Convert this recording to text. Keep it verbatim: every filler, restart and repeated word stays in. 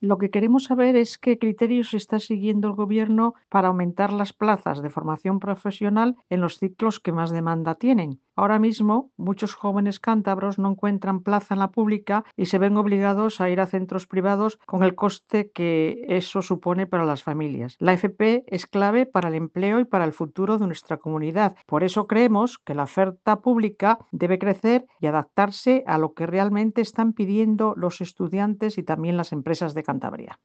Lo que queremos saber es qué criterios está siguiendo el Gobierno para aumentar las plazas de formación profesional en los ciclos que más demanda tienen. Ahora mismo, muchos jóvenes cántabros no encuentran plaza en la pública y se ven obligados a ir a centros privados con el coste que eso supone para las familias. La F P es clave para el empleo y para el futuro de nuestra comunidad. Por eso creemos que la oferta pública debe crecer y adaptarse a lo que realmente están pidiendo los estudiantes y también las empresas de Cantabria.